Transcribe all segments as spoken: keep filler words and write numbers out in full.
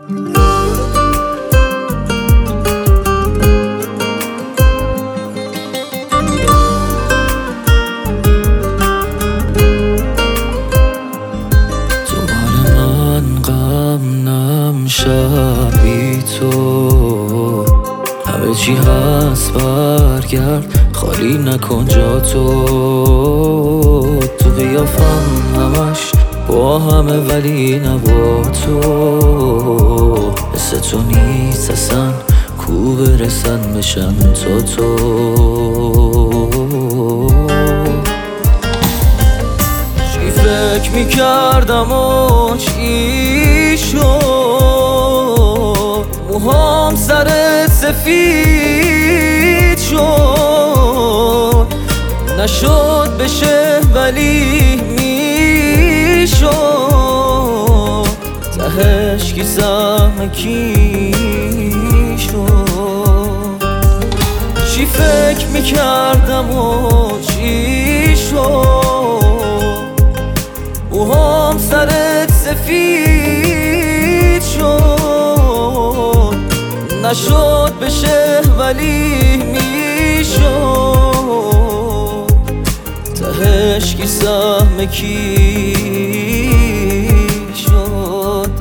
شب بی تو همه چی هست، برگرد خالی نکن جا تو. تو قیافم همش با همه ولی نبا تو. حس تو نیست اصلا کو برسن بشن تا تو. چی فکر میکردم و چی شد، موهام سرت سفید شد. نشد بشه ولی میشد، تهش کی سهم کی شد. چی فکر میکردم و چی شد، موهام سرت سفید شد. نشد بشه ولی میشد، تهش کی سهم کی شد.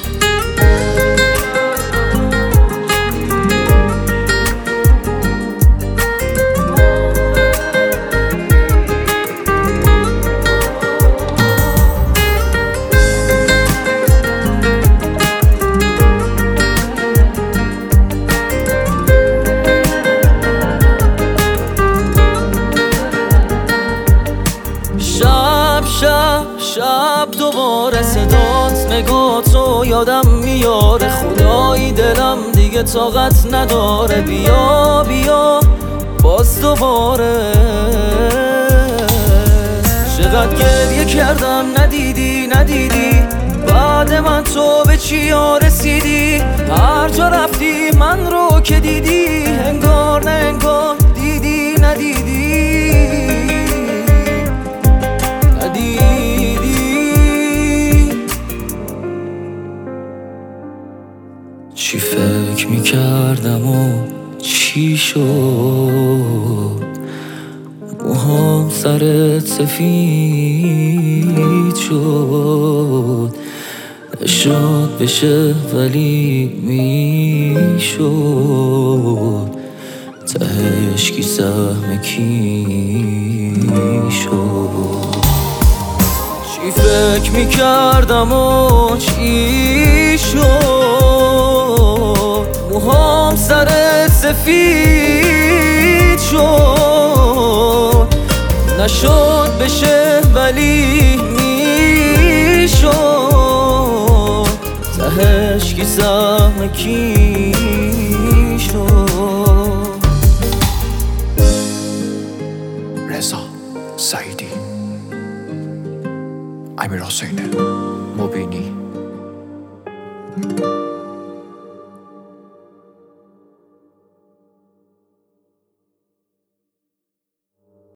شب شب شب دوباره صدات نگاتو یادم میاره. خدایی دلم دیگه طاقت نداره. بیا بیا باز دوباره. چقدر گریه کردم ندیدی ندیدی، بعد من تو به چیا رسیدی؟ هر جا رفتی من رو که دیدی، انگار نه انگار دیدی ندیدی. چی فکر میکردم و چی شد، موهام سرت سفید شد. نشد بشه ولی میشد، تهش کی سهم کی شد. چی فکر میکردم و چی شد، موهام سرت سفید شد. نشد بشه ولی میشد، تهش کی سهم کی شد. رضا سعیدی، امیر حسین مبینی.